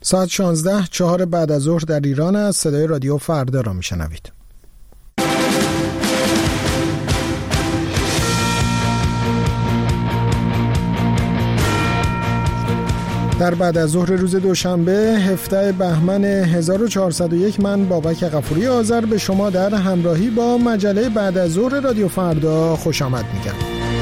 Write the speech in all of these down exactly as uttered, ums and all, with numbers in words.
ساعت شانزده چهار بعد از ظهر در ایران است. صدای رادیو فردا را میشنوید. در بعد از ظهر روز دوشنبه هفدهم بهمن هزار و چهارصد و یک من بابک غفوری آذر به شما در همراهی با مجله بعد از ظهر رادیو فردا خوش آمد میگم.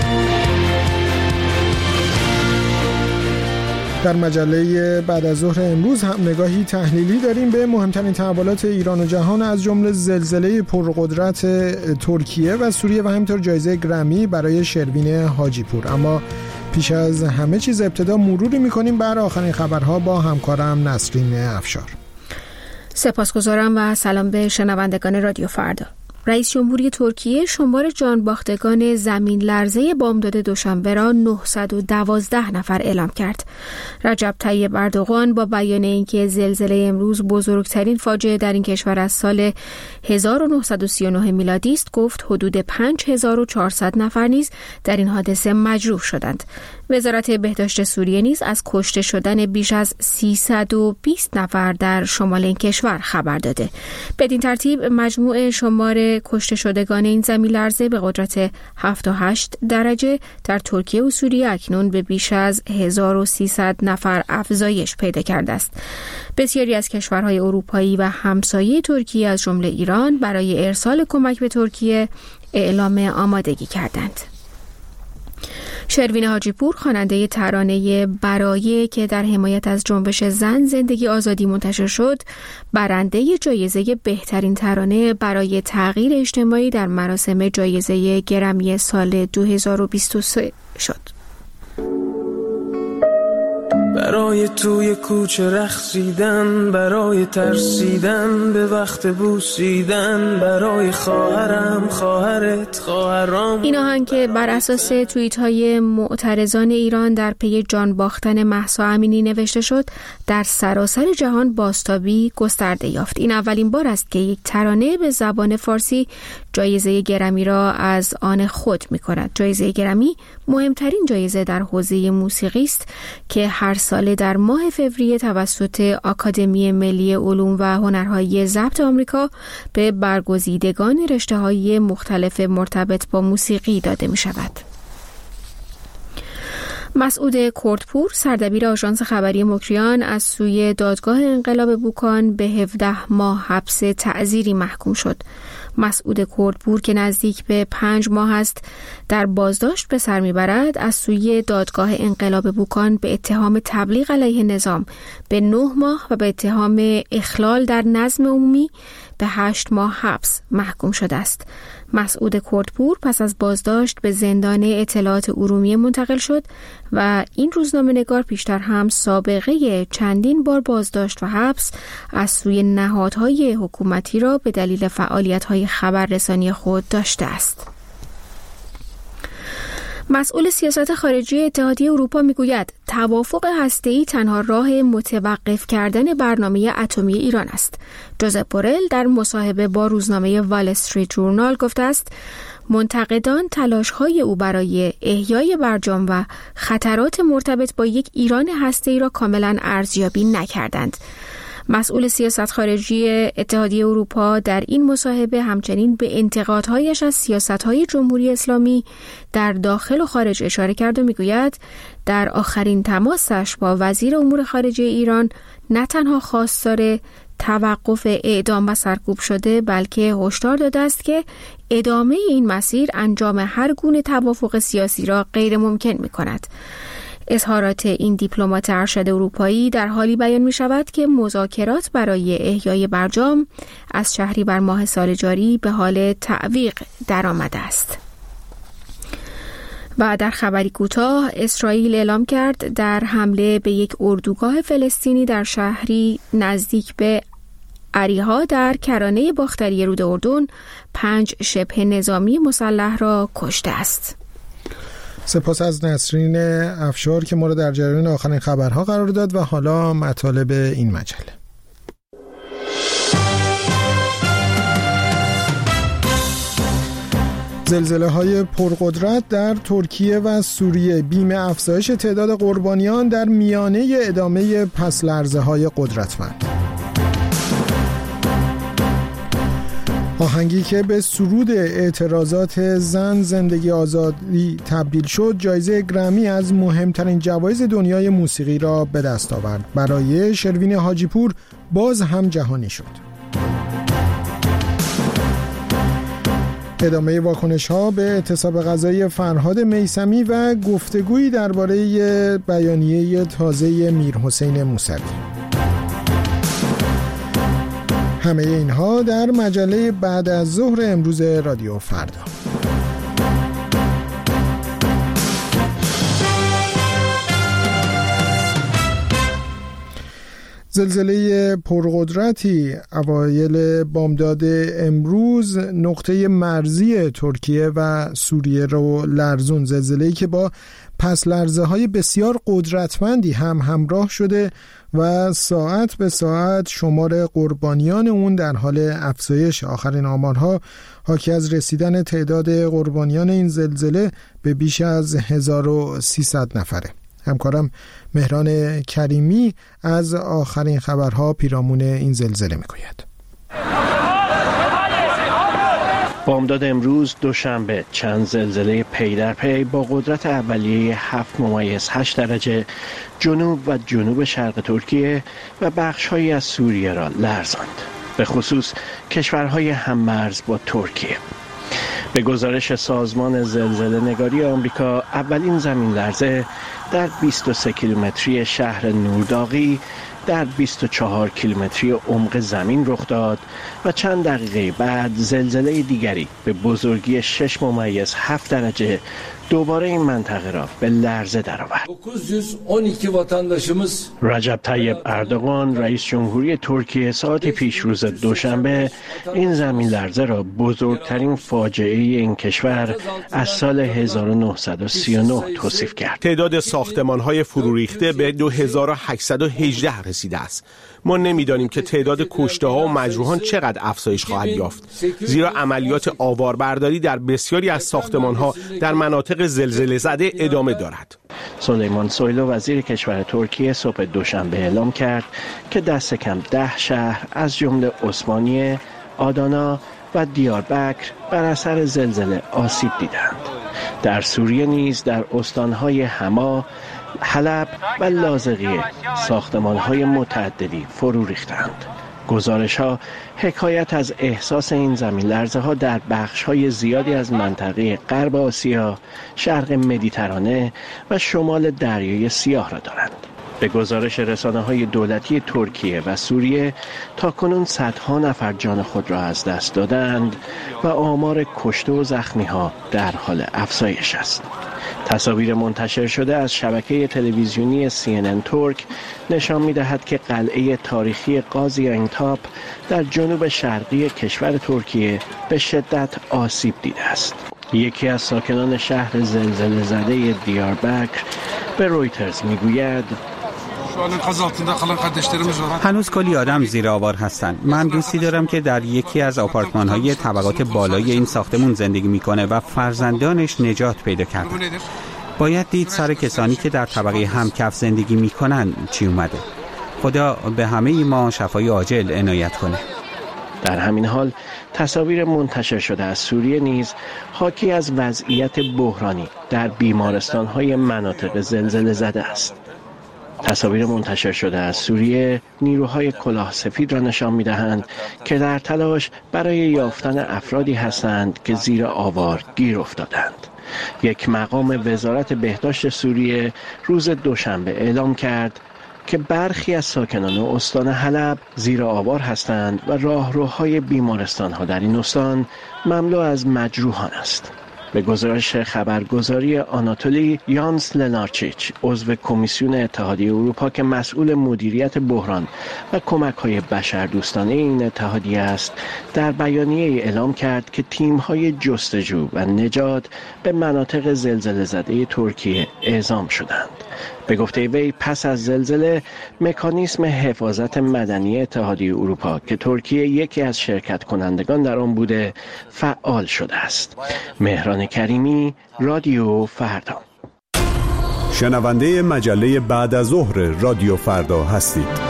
در مجله بعد از ظهر امروز هم نگاهی تحلیلی داریم به مهمترین تحولات ایران و جهان، از جمله زلزله پرقدرت ترکیه و سوریه و همینطور جایزه گرمی برای شروین حاجی پور. اما پیش از همه چیز ابتدا مروری میکنیم بر آخرین خبرها با همکارم نسرین افشار. سپاسگزارم و سلام به شنوندگان رادیو فردا. رئیس جمهوری ترکیه شمار جانباختگان زمین لرزه بامداد دوشنبه را نهصد و دوازده نفر اعلام کرد. رجب طیب اردوغان با بیان اینکه زلزله امروز بزرگترین فاجعه در این کشور از سال هزار و نهصد و سی و نه میلادی است گفت حدود پنج هزار و چهارصد نفر نیز در این حادثه مجروح شدند. وزارت بهداشت سوریه نیز از کشته شدن بیش از سیصد و بیست نفر در شمال این کشور خبر داده. بدین ترتیب مجموع شمار کشته شدگان این زمین لرزه به قدرت هفتاد و هشت درجه در ترکیه و سوریه اکنون به بیش از هزار و سیصد نفر افزایش پیدا کرده است. بسیاری از کشورهای اروپایی و همسایه ترکیه از جمله ایران برای ارسال کمک به ترکیه اعلام آمادگی کردند. شروین حاجی پور خواننده ترانه برای که در حمایت از جنبش زن زندگی آزادی منتشر شد، برنده جایزه بهترین ترانه برای تغییر اجتماعی در مراسم جایزه گرمی سال دو هزار و بیست و سه شد. برای توی کوچه رقصیدن، برای ترسیدن به وقت بوسیدن، برای خواهرم خواهرت خواهرام. این آهنگ که بر اساس توییت های معترضان ایران در پی جان باختن مهسا امینی نوشته شد، در سراسر جهان بازتابی گسترده یافت. این اولین بار است که یک ترانه به زبان فارسی جایزه گرمی را از آن خود می کند. جایزه گرمی مهمترین جایزه در حوزه موسیقی است که هر ساله در ماه فوریه توسط آکادمی ملی علوم و هنرهای ضبط آمریکا به برگزیدگان رشته‌های مختلف مرتبط با موسیقی داده می شود. مسعود کردپور سردبیر آژانس خبری مکریان از سوی دادگاه انقلاب بوکان به هفده ماه حبس تعزیری محکوم شد. مسعود کردپور که نزدیک به پنج ماه است در بازداشت به سر میبرد، از سوی دادگاه انقلاب بوکان به اتهام تبلیغ علیه نظام به نه ماه و به اتهام اخلال در نظم عمومی به هشت ماه حبس محکوم شده است. مسعود کردپور پس از بازداشت به زندان اطلاعات ارومیه منتقل شد و این روزنامه‌نگار پیشتر هم سابقه چندین بار بازداشت و حبس از سوی نهادهای حکومتی را به دلیل فعالیت‌های خبررسانی خود داشته است. مسئول سیاست خارجی اتحادیه اروپا میگوید توافق هسته‌ای تنها راه متوقف کردن برنامه اتمی ایران است. جوزپ بورل در مصاحبه با روزنامه وال استریت جورنال گفته است منتقدان تلاش‌های او برای احیای برجام و خطرات مرتبط با یک ایران هسته‌ای را کاملا ارزیابی نکردند. مسئول سیاست خارجی اتحادیه اروپا در این مصاحبه همچنین به انتقادهایش از سیاست‌های جمهوری اسلامی در داخل و خارج اشاره کرد و میگوید در آخرین تماسش با وزیر امور خارجه ایران نه تنها خواستار توقف اعدام و سرکوب شده، بلکه هشدار داده است که ادامه این مسیر انجام هر گونه توافق سیاسی را غیر ممکن می‌کند. اظهارات این دیپلمات ارشد اروپایی در حالی بیان می شود که مذاکرات برای احیای برجام از شهریور ماه سال جاری به حال تعویق درآمده است. و در خبری کوتاه، اسرائیل اعلام کرد در حمله به یک اردوگاه فلسطینی در شهری نزدیک به اریحا در کرانه باختری رود اردن پنج شبه نظامی مسلح را کشته است. سپاس از نسرین افشار که ما را در جریان آخرین خبرها قرار داد و حالا مطالب این مجله. زلزله‌های پرقدرت در ترکیه و سوریه بیم افزایش تعداد قربانیان در میانه ادامه پس لرزه‌های قدرتمند. آهنگی که به سرود اعتراضات زن زندگی آزادی تبدیل شد، جایزه گرمی از مهمترین جوایز دنیای موسیقی را به دست آورد. برای شروین حاجیپور باز هم جهانی شد. ادامه واکنش‌ها به اعتصاب غذایی فرهاد میثمی و گفتگویی درباره بیانیه تازه میرحسین موسوی. همه اینها در مجله بعد از ظهر امروز رادیو فردا. زلزله پرقدرتی اوایل بامداد امروز نقطه مرزی ترکیه و سوریه رو لرزون. زلزله‌ای که با پس لرزه های بسیار قدرتمندی هم همراه شده و ساعت به ساعت شمار قربانیان اون در حال افزایش. آخرین آمارها حاکی از رسیدن تعداد قربانیان این زلزله به بیش از هزار و سیصد نفره. همکارم مهران کریمی از آخرین خبرها پیرامون این زلزله میگوید. بامداد امروز دوشنبه چند زلزله پی در پی با قدرت اولیه هفت ممیز هشت درجه جنوب و جنوب شرق ترکیه و بخش‌هایی از سوریه را لرزاند، به خصوص کشورهای هممرز با ترکیه. به گزارش سازمان زلزله نگاری آمریکا، اولین زمین لرزه در بیست و سه کیلومتری شهر نورداغی در بیست و چهار کیلومتری عمق زمین رخ داد و چند دقیقه بعد زلزله دیگری به بزرگی شش ممیز هفت درجه دوباره این منطقه را به لرزه درآورد. رجب طیب اردوغان رئیس جمهوری ترکیه ساعتی پیش روز دوشنبه این زمین لرزه را بزرگترین فاجعه این کشور از سال هزار و نهصد و سی و نه توصیف کرد. تعداد ساختمان‌های فرو ریخته به دو هزار و هشتصد و هجده رسیده است. ما نمیدانیم که تعداد کشته‌ها و مجروحان چقدر افزایش خواهد یافت، زیرا عملیات آواربرداری در بسیاری از ساختمان‌ها در مناطق زلزله زده ادامه دارد. سلیمان سویلو وزیر کشور ترکیه صبح دوشنبه اعلام کرد که دست کم ده شهر از جمله عثمانیه، آدانا و دیاربکر بر اثر زلزله آسیب دیدند. در سوریه نیز در استان‌های حما، حلب و لاذقیه ساختمان‌های متعددی فرو ریختند. گزارش‌ها حکایت از احساس این زمین لرزه‌ها در بخش‌های زیادی از منطقه غرب آسیا، شرق مدیترانه و شمال دریای سیاه را دارند. به گزارش رسانه‌های دولتی ترکیه و سوریه تاکنون صدها نفر جان خود را از دست دادند و آمار کشته و زخمی‌ها در حال افزایش است. تصاویر منتشر شده از شبکه تلویزیونی سی ان ان ترک نشان می‌دهد که قلعه تاریخی قازیانتاپ در جنوب شرقی کشور ترکیه به şiddet آسیب دیده است. یکی از ساکنان شهر زلزله زده دیاربکر به رویترز میگوید هنوز کلی آدم زیر آوار هستند. من دوستی دارم که در یکی از آپارتمان‌های طبقات بالای این ساختمون زندگی میکنه و فرزندانش نجات پیدا کردن. باید دید سر کسانی که در طبقه همکف زندگی میکنن چی اومده. خدا به همه ما شفای عاجل عنایت کنه. در همین حال تصاویر منتشر شده از سوریه نیز حاکی از وضعیت بحرانی در بیمارستان‌های مناطق زلزله زده است. تصاویر منتشر شده از سوریه نیروهای کلاه سفید را نشان می‌دهند که در تلاش برای یافتن افرادی هستند که زیر آوار گیر افتادند. یک مقام وزارت بهداشت سوریه روز دوشنبه اعلام کرد که برخی از ساکنان استان حلب زیر آوار هستند و راهروهای بیمارستان‌ها در این استان مملو از مجروحان است. به گزارش خبرگزاری آناتولی، یانس لنارچیچ عضو کمیسیون اتحادیه اروپا که مسئول مدیریت بحران و کمک‌های بشردوستانه این اتحادیه است، در بیانیه اعلام کرد که تیم‌های جستجو و نجات به مناطق زلزله زده ترکیه اعزام شدند. به گفته وی پس از زلزله مکانیسم حفاظت مدنی اتحادیه اروپا که ترکیه یکی از شرکت کنندگان در آن بوده فعال شده است. مهران کریمی، رادیو فردا. شنونده مجله بعد از ظهر رادیو فردا هستید.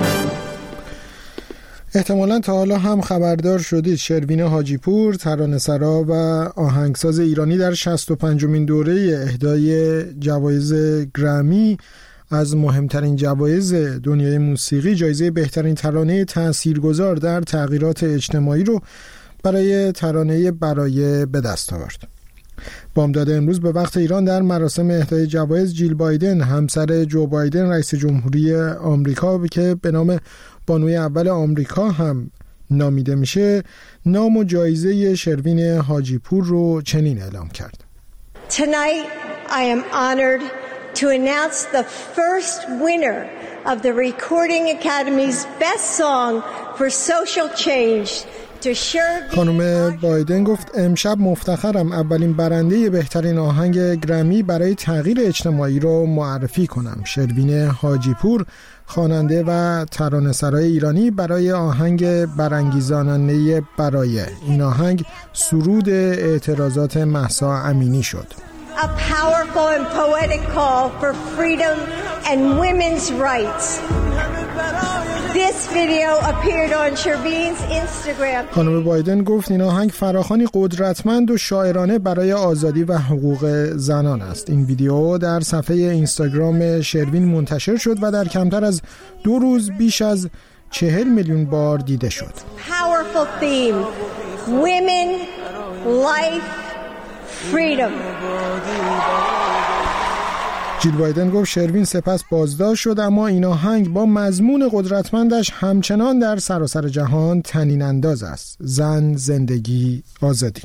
احتمالاً تا حالا هم خبردار شدید شروین حاجی پور، ترانه‌سرا و آهنگساز ایرانی در شصت و پنجمین دوره اهدای جوایز گرمی از مهمترین جوایز دنیای موسیقی، جایزه بهترین ترانه تاثیرگذار در تغییرات اجتماعی رو برای ترانه برای به دست آورد. بامداد امروز به وقت ایران در مراسم اهدای جوایز جیل بایدن، همسر جو بایدن رئیس جمهوری آمریکا که به نام بانوی اول آمریکا هم نامیده میشه، نام و جایزه شروین حاجی پور رو چنین اعلام کرد. Tonight I am honored to announce the first winner of the Recording Academy's Best Song for Social Change. خانم بایدن گفت امشب مفتخرم اولین برنده بهترین آهنگ گرمی برای تغییر اجتماعی رو معرفی کنم. شروین حاجی پور، خواننده و ترانه‌سرای ایرانی، برای آهنگ برانگیزاننده برای این آهنگ سرود اعتراضات مهسا امینی شد. A powerful and poetic call for freedom and women's rights. This video appeared on Shervin's Instagram. خانم بایدن گفت این آهنگ فراخوانی قدرتمند و شاعرانه برای آزادی و حقوق زنان است. این ویدیو در صفحه اینستاگرام شروین منتشر شد و در کمتر از دو روز بیش از چهل میلیون بار دیده شد. Powerful theme. Women, life, freedom. جیل بایدن گفت شروین سپس بازداشت شد، اما این آهنگ با مضمون قدرتمندش همچنان در سراسر جهان طنین انداز است. زن، زندگی، آزادی.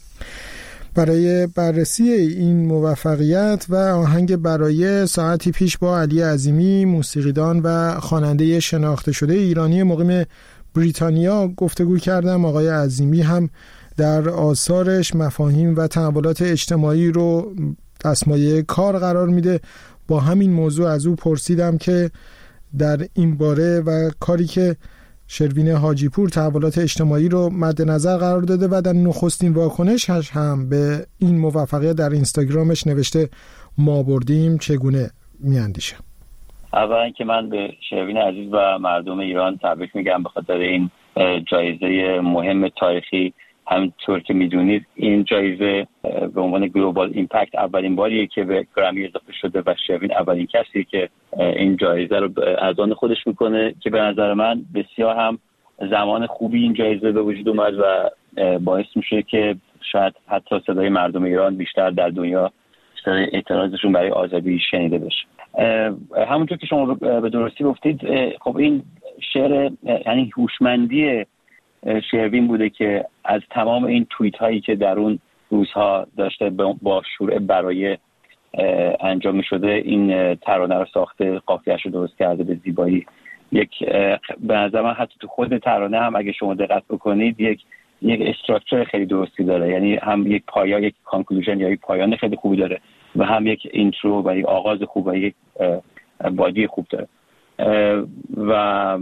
برای بررسی این موفقیت و آهنگ برای ساعتی پیش با علی عظیمی، موسیقیدان و خواننده شناخته شده ایرانی مقیم بریتانیا گفتگو کردم. آقای عظیمی هم در آثارش مفاهیم و تحولات اجتماعی رو دستمایه کار قرار میده. با همین موضوع از او پرسیدم که در این باره و کاری که شروین حاجی پور تحولات اجتماعی رو مد نظر قرار داده و در نخستین واکنشش هم به این موفقیت در اینستاگرامش نوشته ما بردیم، چگونه میاندیشه؟ اولا که من به شروین عزیز و مردم ایران تبریک میگم به خاطر این جایزه مهم تاریخی. همونطور که میدونید این جایزه به عنوان گلوبال ایمپکت اولین باریه که به گرمی اضافه شده و شروین اولین کسی که این جایزه رو از آن خودش میکنه که به نظر من بسیار هم زمان خوبی این جایزه به وجود اومد و باعث میشه که شاید حتی صدای مردم ایران بیشتر در دنیا، بیشتر اعتراضشون برای آزادی شنیده بشه. همونطور که شما به درستی گفتید، خب این شعر یعنی هوشمندی شروین بوده که از تمام این توییت هایی که در اون روزها داشته با شروع برای انجام می شده این ترانه رو ساخته، قافیه‌اش رو درست کرده به زیبایی. یک به نظر من حتی تو خود ترانه هم اگه شما دقت بکنید یک یک استراکچر خیلی درستی داره، یعنی هم یک پایا، یک کانکلوژن یا یک پایان خیلی خوبی داره و هم یک اینترو و یک آغاز خوب و یک بادی خوب داره. و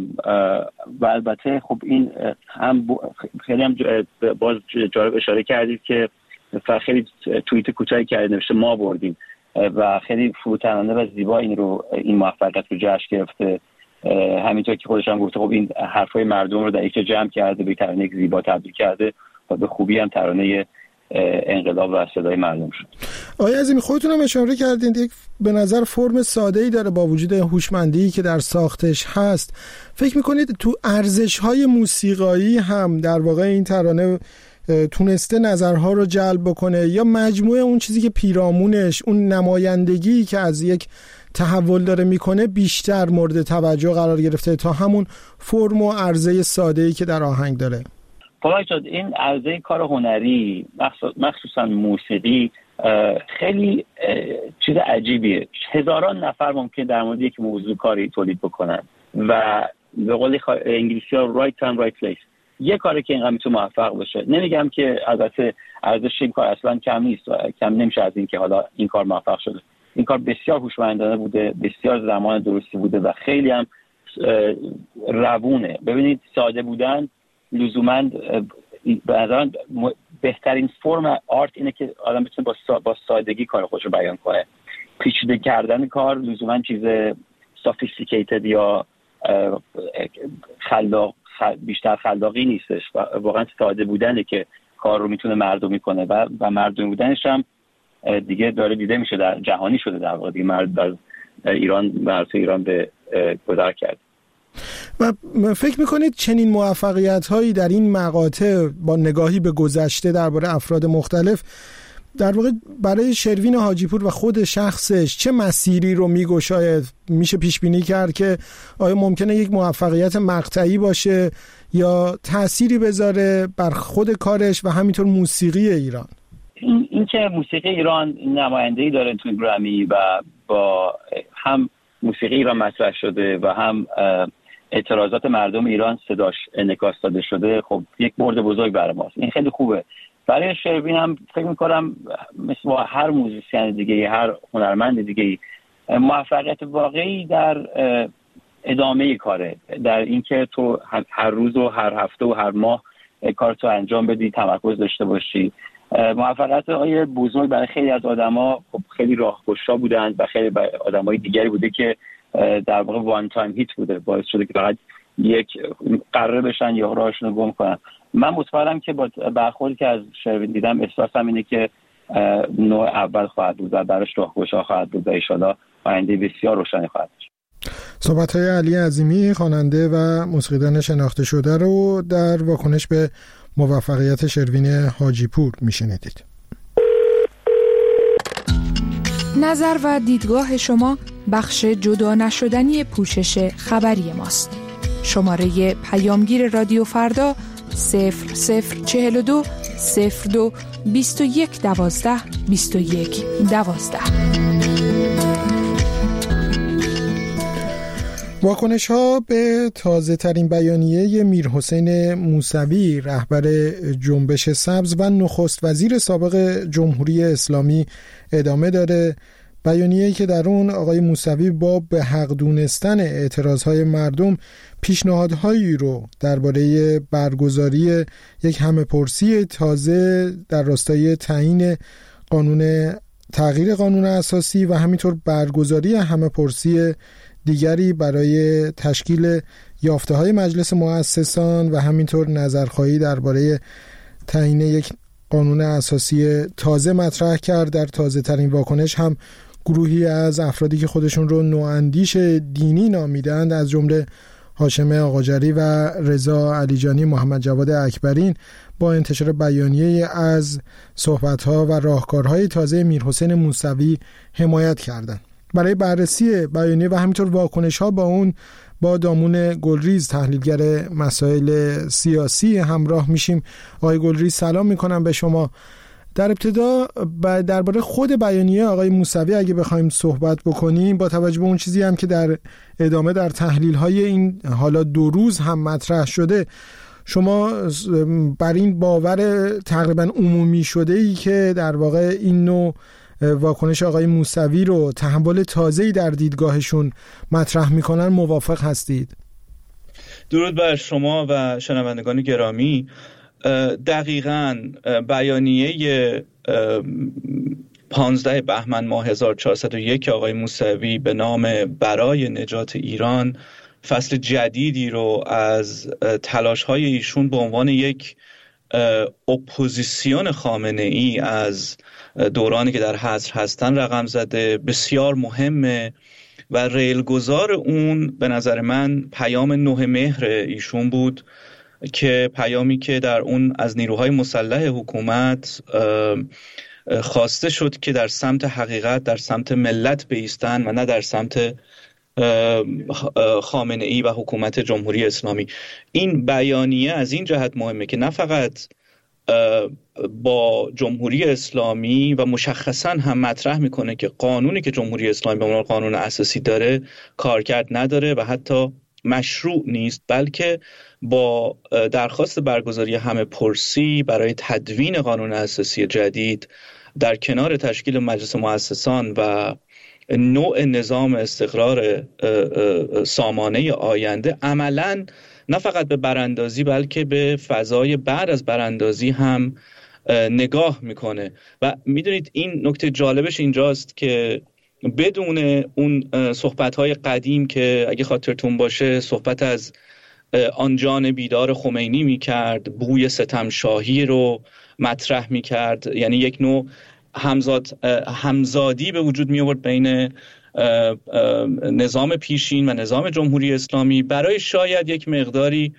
و البته خب این هم خیلی هم باز جالب اشاره کردید که خیلی توییت کوتاهی کردید نوشته ما بردیم و خیلی فروتنانه و زیبا این رو این موفقیت رو جشن گرفته. همینطور که خودش هم گفته خب این حرفای مردم رو در یک جمع کرده، به ترانه یک زیبا تبدیل کرده و به خوبی هم ترانه انقلاب و صدای مردم شد. آقای عظیمی خودتون هم اشاره کردید یک به نظر فرم ساده‌ای داره با وجود هوشمندی که در ساختش هست. فکر میکنید تو ارزش‌های موسیقایی هم در واقع این ترانه تونسته نظرها رو جلب بکنه یا مجموعه اون چیزی که پیرامونش، اون نمایندگی که از یک تحول داره میکنه بیشتر مورد توجه قرار گرفته تا همون فرم و عرضه ساده‌ای که در آهنگ داره؟ خب این عرضه کار هنری مخصوصا موسیقی خیلی چیز عجیبیه. هزاران نفر ممکن در مورد یک موضوع کاری تولید بکنن و به قول انگلیسی ها right time right place. یه کاری که اینقدر میتونه موفق باشه. نمیگم که البته ارزش این کار اصلا کم نیست، کم نمیشه از این که حالا این کار موفق شده، این کار بسیار هوشمندانه بوده، بسیار زمان درستی بوده و خیلی هم روونه. ببینید ساده بودن لزوما به نظر بهترین فرم آرت اینه که آدم بتونه با, سا... با سادگی کار خودش رو بیان کنه. پیچیده کردن کار لزوما چیز سافیستیکیتد یا خلاق بیشتر خلاقی نیستش و واقعا ساده بودنه که کار رو میتونه مردمی کنه و و مردمی بودنش هم دیگه داره دیده میشه، در جهانی شده در واقع دیگه. مرد در ایران مرد ایران به گذر کرد. و فکر میکنید چنین موفقیت هایی در این مقاطع با نگاهی به گذشته درباره افراد مختلف در واقع برای شروین حاجیپور و خود شخصش چه مسیری رو میگشاید؟ میشه پیش بینی کرد که آیا ممکنه یک موفقیت مقطعی باشه یا تأثیری بذاره بر خود کارش و همینطور موسیقی ایران؟ این, این که موسیقی ایران نماینده‌ای داره توی گرمی و با هم موسیقی ایران مطرح شده و هم اعتراضات مردم ایران صداش انعکاس داده شده، خب یک برد بزرگ برای ماست. این خیلی خوبه. برای شروین هم فکر میکنم مثل با هر موزیسین دیگه، هر هنرمند دیگه، موفقیت واقعی در ادامه کاره، در اینکه تو هر روز و هر هفته و هر ماه کارتو انجام بدی، تمرکز داشته باشی. موفقیت های بزرگ برای خیلی از آدما خب خیلی راهگشا بودند و خیلی آدمای دیگری بوده که در واقع وان تایم هیت بوده، باعث شده که فقط یک قراره بشن یا راهشون رو گم کنن. من مطمئنم که با برخوردی که از شروین دیدم احساسم اینه که نوع اول خواهد بود و براش راهگشا خواهد بود و ان شاءالله آینده بسیار روشنی خواهد داشت. صحبت‌های علی عظیمی، خواننده و موسیقیدان شناخته شده رو در واکنش به موفقیت شروین حاجیپور میشنیدید. نظر و دیدگاه شما بخش جدا نشدنی پوشش خبری ماست. شماره پیامگیر رادیو فردا صفر صفر چهل و دو صفر دو بیست و یک دوازده بیست و یک دوازده. واکنش ها به تازه ترین بیانیه میرحسین موسوی، رهبر جنبش سبز و نخست وزیر سابق جمهوری اسلامی ادامه داره. بیانیه‌ای که در اون آقای موسوی با به حق دونستن اعتراضهای مردم پیشنهادهایی رو درباره برگزاری یک همه‌پرسی تازه در راستای تعیین قانون تغییر قانون اساسی و همینطور برگزاری همه‌پرسی دیگری برای تشکیل یافته‌های مجلس مؤسسان و همینطور نظرخواهی درباره تعیین یک قانون اساسی تازه مطرح کرد. در تازه ترین واکنش هم گروهی از افرادی که خودشون رو نواندیش دینی نامیدند، از جمله هاشم آقاجری و رضا علیجانی، محمد جواد اکبرین، با انتشار بیانیه از صحبت‌ها و راهکارهای تازه میرحسین موسوی حمایت کردند. برای بررسی بیانیه و همینطور واکنش‌ها با اون با دامون گلریز، تحلیلگر مسائل سیاسی، همراه میشیم. آقای گلریز سلام میکنم به شما. در ابتدا درباره خود بیانیه آقای موسوی اگه بخوایم صحبت بکنیم، با توجه به اون چیزی هم که در ادامه در تحلیل‌های این حالا دو روز هم مطرح شده، شما بر این باور تقریبا عمومی شده‌ای که در واقع این نوع واکنش آقای موسوی رو تحول تازه‌ای در دیدگاهشون مطرح میکنن موافق هستید؟ درود بر شما و شنوندگان گرامی. دقیقاً بیانیه پانزده بهمن ماه هزار و چهارصد و یک آقای موسوی به نام برای نجات ایران فصل جدیدی رو از تلاش‌های ایشون به عنوان یک اپوزیسیون خامنه‌ای از دورانی که در حصر هستن رقم زده. بسیار مهمه و ریلگذار اون به نظر من پیام نه مهر ایشون بود، که پیامی که در اون از نیروهای مسلح حکومت خواسته شد که در سمت حقیقت، در سمت ملت بایستن و نه در سمت خامنه‌ای و حکومت جمهوری اسلامی. این بیانیه از این جهت مهمه که نه فقط با جمهوری اسلامی و مشخصا هم مطرح میکنه که قانونی که جمهوری اسلامی به عنوان قانون اساسی داره کارکرد نداره و حتی مشروع نیست، بلکه با درخواست برگزاری همه‌پرسی برای تدوین قانون اساسی جدید در کنار تشکیل مجلس مؤسسان و نوع نظام استقرار سامانه آینده عملاً نه فقط به براندازی بلکه به فضای بعد از براندازی هم نگاه میکنه. و میدونید این نکته جالبش اینجاست که بدون اون صحبت‌های قدیم که اگه خاطرتون باشه صحبت از آن جان بیدار خمینی میکرد، بوی ستمشاهی رو مطرح میکرد، یعنی یک نوع همزاد همزادی به وجود می آورد بین نظام پیشین و نظام جمهوری اسلامی برای شاید یک مقداری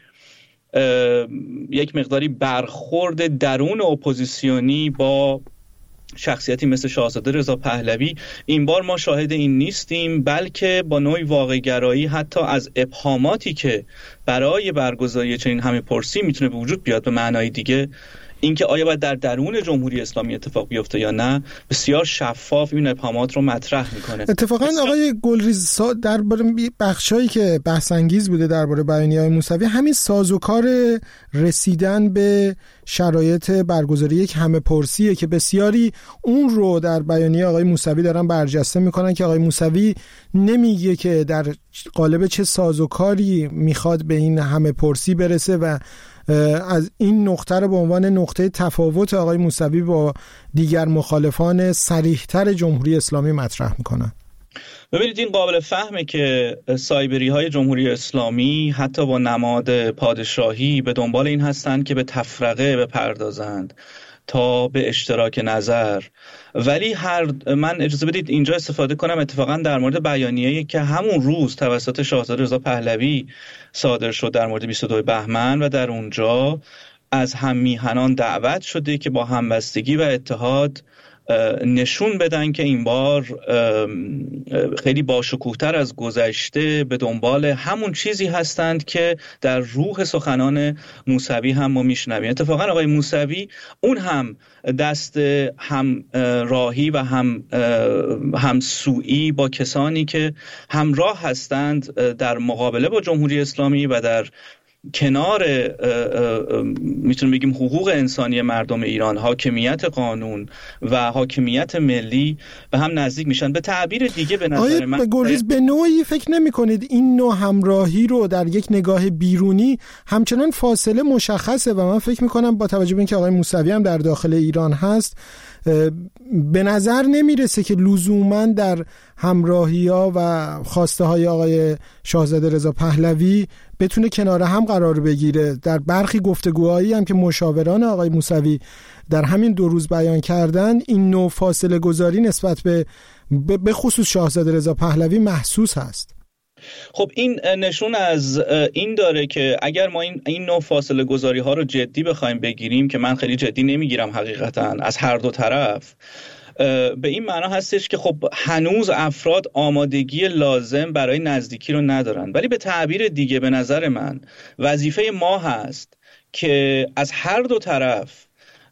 یک مقداری برخورد درون اپوزیسیونی با شخصیتی مثل شاهزاده رضا پهلوی. این بار ما شاهد این نیستیم، بلکه با نوعی واقع‌گرایی حتی از ابهاماتی که برای برگزاری چنین همه پرسی میتونه به وجود بیاد به معنای دیگه، اینکه آیا باید در درون جمهوری اسلامی اتفاق بیفته یا نه، بسیار شفاف این ابهامات رو مطرح میکنه. اتفاقا بسیار... آقای گلریز درباره بخشایی که بحث انگیز بوده درباره بیانیه‌های موسوی، همین سازوکار رسیدن به شرایط برگزاری یک همه پرسیه که بسیاری اون رو در بیانیه آقای موسوی دارن برجسته میکنن که آقای موسوی نمیگه که در قالب چه سازوکاری میخواد به این همه پرسی برسه و از این نقطه رو به عنوان نقطه تفاوت آقای موسوی با دیگر مخالفان صریح‌تر جمهوری اسلامی مطرح میکنن. ببینید این قابل فهمه که سایبری های جمهوری اسلامی حتی با نماد پادشاهی به دنبال این هستند که به تفرقه بپردازند تا به اشتراک نظر. ولی هر من اجازه بدید اینجا استفاده کنم اتفاقا در مورد بیانیه‌ای که همون روز توسط شاهزاده رضا پهلوی صادر شد در مورد بیست و دو بهمن و در اونجا از هم میهنان دعوت شده که با همبستگی و اتحاد نشون بدن که این بار خیلی باشکوه‌تر از گذشته به دنبال همون چیزی هستند که در روح سخنان موسوی هم ما میشنویم. اتفاقا آقای موسوی اون هم دست هم راهی و هم همسویی با کسانی که همراه هستند در مقابله با جمهوری اسلامی و در کنار میتونیم بگیم حقوق انسانی مردم ایران، حاکمیت قانون و حاکمیت ملی به هم نزدیک میشن. به تعبیر دیگه به نظر من گلریز به نوعی فکر نمی کنید این نوع همراهی رو در یک نگاه بیرونی همچنان فاصله مشخصه و من فکر میکنم با توجه به اینکه آقای موسوی هم در داخل ایران هست به نظر نمیرسه که لزوما در همراهی‌ها و خواسته های آقای شاهزاده رضا پهلوی بتونه کنار هم قرار بگیره. در برخی گفتگوهایی هم که مشاوران آقای موسوی در همین دو روز بیان کردن این نوع فاصله گذاری نسبت به به خصوص شاهزاده رضا پهلوی محسوس هست. خب این نشون از این داره که اگر ما این این نوع فاصله گذاری ها رو جدی بخوایم بگیریم، که من خیلی جدی نمیگیرم حقیقتا از هر دو طرف، به این معنا هستش که خب هنوز افراد آمادگی لازم برای نزدیکی رو ندارن. ولی به تعبیر دیگه به نظر من وظیفه ما هست که از هر دو طرف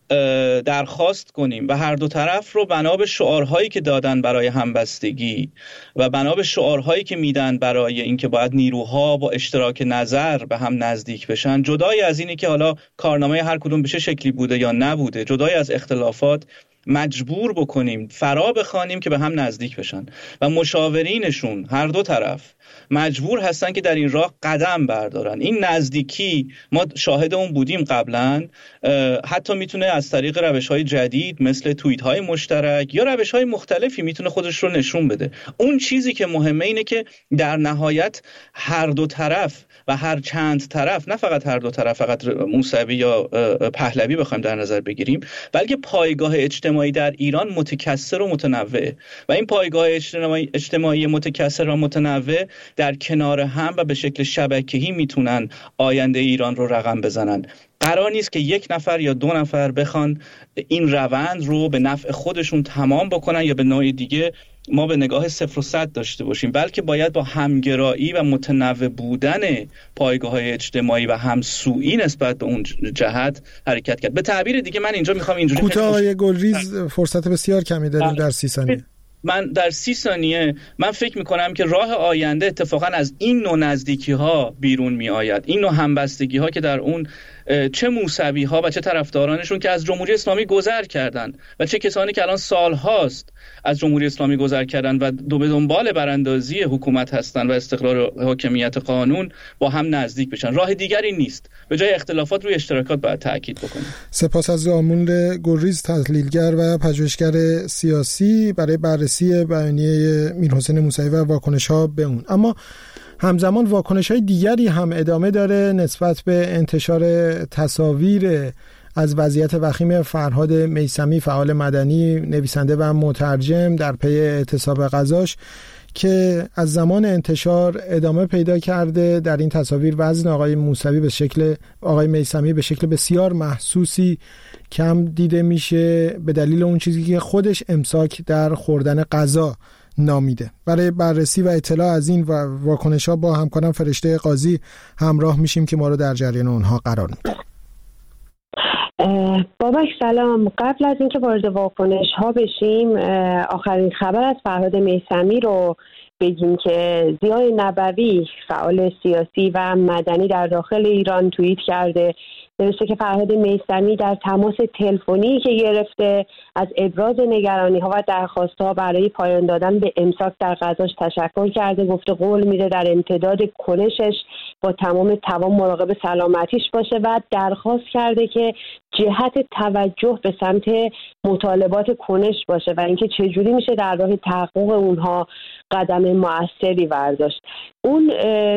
درخواست کنیم و هر دو طرف رو بنا به شعارهایی که دادن برای همبستگی و بنا به شعارهایی که میدن برای اینکه باید نیروها با اشتراک نظر به هم نزدیک بشن، جدای از اینی که حالا کارنامه هر کدوم به چه شکلی بوده یا نبوده، جدای از اختلافات، مجبور بکنیم فرا بخوانیم که به هم نزدیک بشن و مشاورینشون هر دو طرف مجبور هستن که در این راه قدم بردارن. این نزدیکی ما شاهد اون بودیم قبلا، حتی میتونه از طریق روش‌های جدید مثل توییت‌های مشترک یا روش‌های مختلفی میتونه خودش رو نشون بده. اون چیزی که مهمه اینه که در نهایت هر دو طرف و هر چند طرف، نه فقط هر دو طرف، فقط موسوی یا پهلوی بخوایم در نظر بگیریم، بلکه پایگاه اجتماعی در ایران متکثر و متنوع و این پایگاه اجتماعی, اجتماعی متکثر و متنوع در کنار هم و به شکل شبکه‌ای میتونن آینده ایران رو رقم بزنن. قرار نیست که یک نفر یا دو نفر بخوان این روند رو به نفع خودشون تمام بکنن یا به نوع دیگه ما به نگاه صفر و صد داشته باشیم، بلکه باید با همگرایی و متنوع بودن پایگاه‌های اجتماعی و همسویی نسبت به اون جهت حرکت کرد. به تعبیر دیگه من اینجا میخوام اینجوری کوتاه آقای گلریز فرصت بسیار کمی داریم در سی ثانیه. من در سی ثانیه من فکر میکنم که راه آینده اتفاقا از این نوع نزدیکی ها بیرون می آید، این نوع همبستگی ها که در اون چه موسوی ها و چه طرفدارانشون که از جمهوری اسلامی گذر کردن و چه کسانی که الان سال هاست از جمهوری اسلامی گذر کردن و دو به دنبال براندازی حکومت هستن و استقرار حاکمیت قانون با هم نزدیک بشن. راه دیگری نیست، به جای اختلافات روی اشتراکات باید تاکید بکنیم. سپاس از آمون گلریز، تحلیلگر و پژوهشگر سیاسی، برای بررسی بیانیه میرحسین موسوی و واکنش‌ها به اون. اما همزمان واکنش‌های دیگری هم ادامه داره نسبت به انتشار تصاویر از وضعیت وخیم فرهاد میثمی، فعال مدنی، نویسنده و مترجم، در پی اعتصاب غذاش که از زمان انتشار ادامه پیدا کرده. در این تصاویر وزن آقای موسوی به شکل آقای میثمی به شکل بسیار محسوسی کم دیده میشه به دلیل اون چیزی که خودش امساک در خوردن غذا نامیده. برای بررسی و اطلاع از این و واکنش‌ها با همکارم فرشته قاضی همراه میشیم که ما رو در جریان اونها قرار میده. بابک سلام. قبل از اینکه وارد واکنش ها بشیم، آخرین خبر از فرهاد میثمی رو بگیم که ضیاء نبوی، فعال سیاسی و مدنی در داخل ایران، توییت کرده. نوشته که فرهاد میثمی در تماس تلفنی که گرفته از ابراز نگرانی ها و درخواست ها برای پایان دادن به امساک در غذاش تشکر کرده. گفته قول میده در امتداد کنشش با تمام توان مراقب سلامتیش باشه و درخواست کرده که جهت توجه به سمت مطالبات کنش باشه و اینکه چجوری میشه در راه تحقق اونها قدم موثری برداشت. اون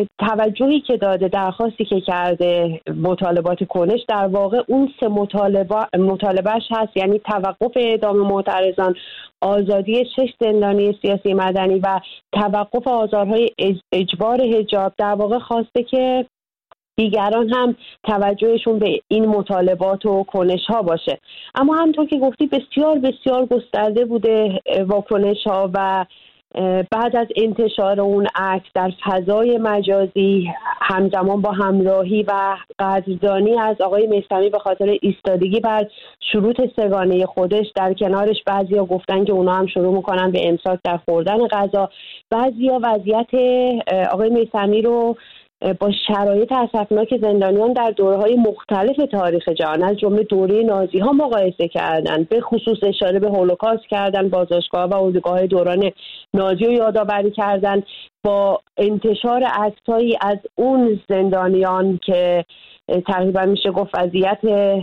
توجهی که داده، درخواستی که کرده، مطالبات کنش، در واقع اون سه مطالبه مطالبهش هست، یعنی توقف اعدام معترضان، آزادی شش زندانی سیاسی مدنی و توقف آزارهای اجبار حجاب. در واقع خواسته که دیگران هم توجهشون به این مطالبات و کنش ها باشه. اما همونطور که گفتی بسیار بسیار گسترده بوده واکنش ها و بعد از انتشار اون عکس در فضای مجازی همزمان با همراهی و قدردانی از آقای میثمی به خاطر ایستادگی بر شروط سگانه خودش، در کنارش بعضیا گفتن که اونا هم شروع میکنن به امساک در خوردن غذا. بعضیا وضعیت آقای میثمی رو با شرایط اسفناک زندانیان در دوره‌های مختلف تاریخ جهان از جمله دوره نازی ها مقایسه کردند. به خصوص اشاره به هولوکاست کردن، بازداشتگاه و اردوگاه دوران نازی رو یادآوری کردن. با انتشار عکسایی از اون زندانیان که تقریبا میشه گفت وضعیت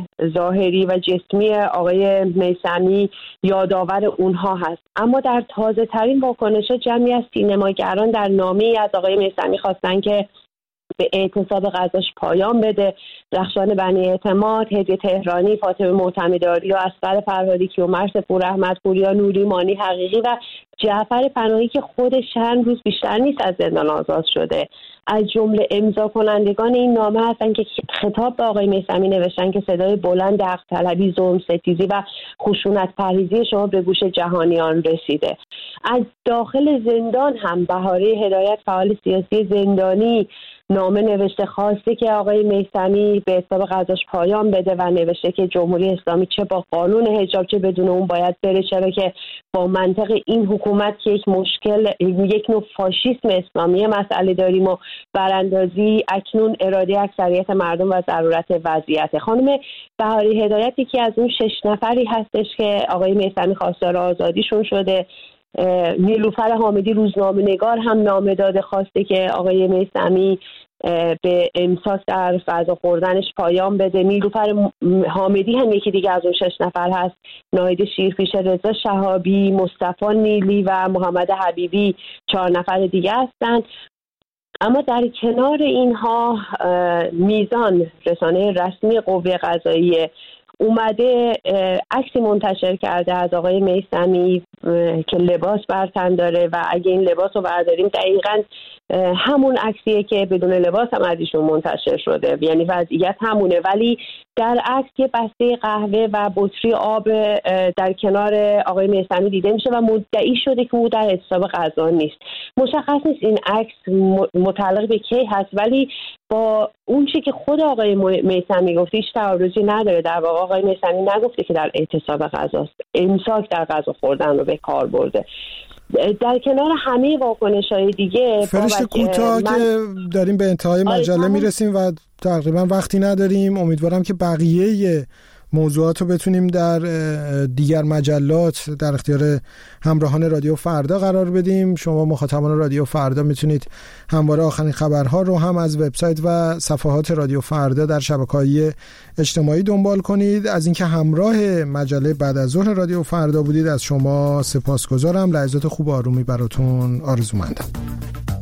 ظاهری و جسمی آقای میثمی یادآور اونها هست. اما در تازه ترین واکنش‌ها جمعی از سینماگران در نامه‌ای از آقای میثمی خواستن که به اعتصاب غذاش پایان بده. رخشان بنی اعتماد، هدیه تهرانی، فاطمه معتمداری و اصغر فرهادی، کیومرث پور، پوریا، نوری، مانی حقیقی و جعفر پناهی که خودش چند روز بیشتر نیست از زندان آزاد شده، از جمله امضا کنندگان این نامه هستن که خطاب به آقای میثمی نوشتن که صدای بلند حق طلبی، ظلم ستیزی و خشونت پرهیزی شما به گوش جهانیان رسیده. از داخل زندان هم بهاره هدایت، فعال سیاسی زندانی، نامه نوشته، خواسته که آقای میثمی به اعتصاب غذاش پایان بده و نوشته که جمهوری اسلامی چه با قانون حجاب چه بدون اون باید بره، چرا که با منطق این حکومت که یک مشکل، یک نوع فاشیسم اسلامی مسئله داریم و براندازی اکنون اراده اکثریت مردم و ضرورت وضعیت. خانم بهاری هدایت یکی از اون شش نفری هستش که آقای میثمی خواستار آزادیشون شده. نیلوفر حامدی روزنامه‌نگار هم نامه داده، خواسته که آقای میثمی به امساک در غذا خوردنش پایان بده. نیلوفر حامدی هم یکی دیگه از اون شش نفر هست. ناهید شیرفیشه، رضا شهابی، مصطفی نیلی و محمد حبیبی چهار نفر دیگه هستند. اما در کنار اینها میزان، رسانه رسمی قوه قضاییه، اومده عکسی منتشر کرده از آقای میثمی که لباس بر تن داره و اگه این لباس رو برداریم دقیقاً همون عکسیه که بدون لباس هم از ایشون منتشر شده، یعنی وضعیت همونه. ولی در عکس یه بسته قهوه و بطری آب در کنار آقای میثمی دیده میشه و مدعی شده که او در اعتصاب غذا نیست. مشخص نیست این عکس متعلق به کی هست، ولی با اون چی که خود آقای میثمی گفته هیچ تعارضی نداره. در واقع آقای میثمی نگفته که در اعتصاب غذاست، امساک در غذا خوردن رو به کار برده. در کنار همه واکنش‌های دیگه فرشته کوتاه من... که داریم به انتهای مجله میرسیم و تقریبا وقتی نداریم، امیدوارم که بقیه موضوعات رو بتونیم در دیگر مجلات در اختیار همراهان رادیو فردا قرار بدیم. شما مخاطبان رادیو فردا میتونید همواره آخرین خبرها رو هم از وبسایت و صفحات رادیو فردا در شبکه‌های اجتماعی دنبال کنید. از اینکه همراه مجله بعد از ظهر رادیو فردا بودید از شما سپاسگزارم. لحظات خوب و آرومی براتون آرزومندم.